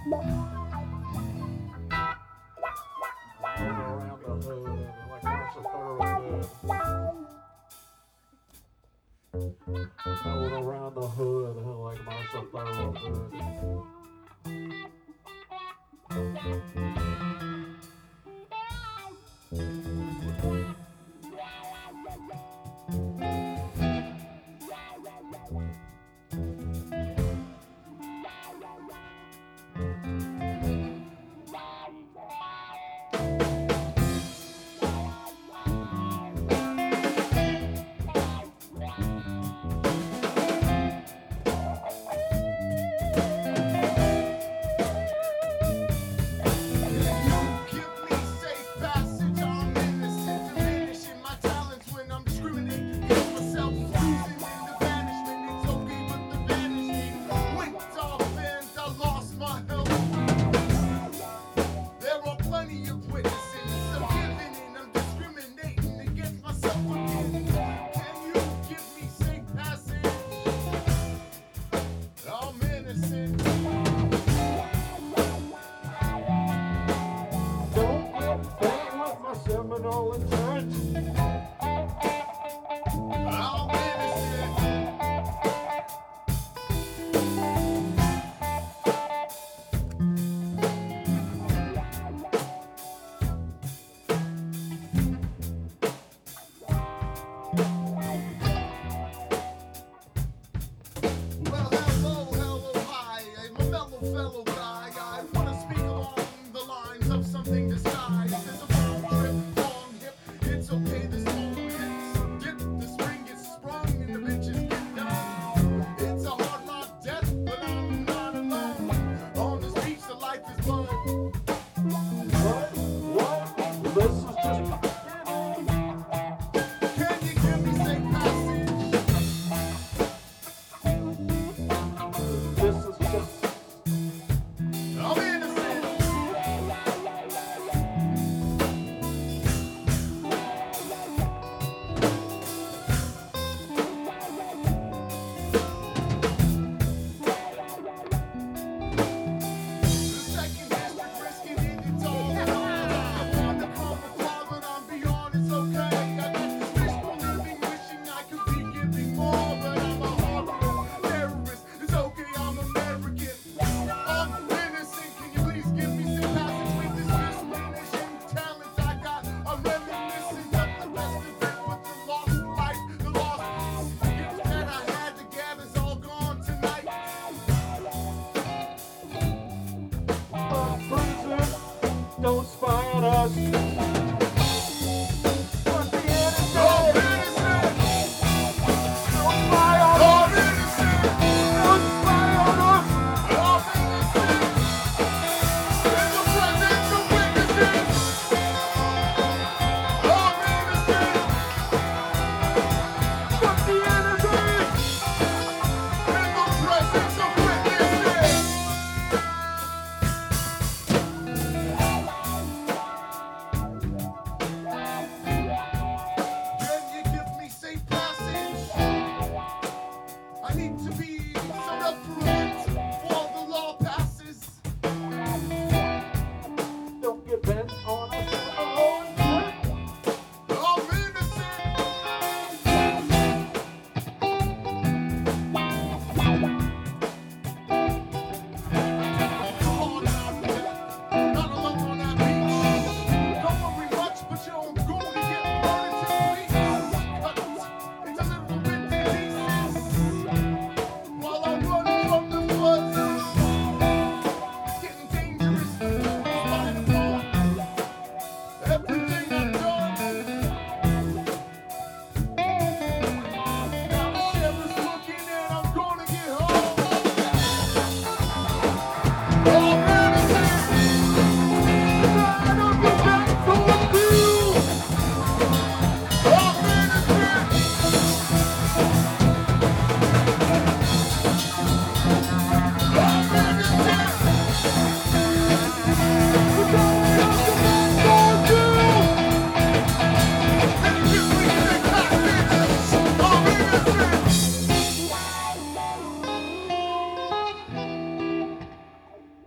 around the hood like Marshall Thoroughgood. Going around the hood like Marshall Thoroughgood. Seminole and Church. I'm innocent. Well, hello, hi. I'm a mellow fellow guy. I want to speak along the lines of something disguised as a it's okay, the song hits. Dip, the spring gets sprung, and the bitches get down. It's a hard knock death, but I'm not alone. On this beach, the life is fun. What? This is just beginning. Can you give me safe passage? This is just... I'm innocent. Don't spy on us.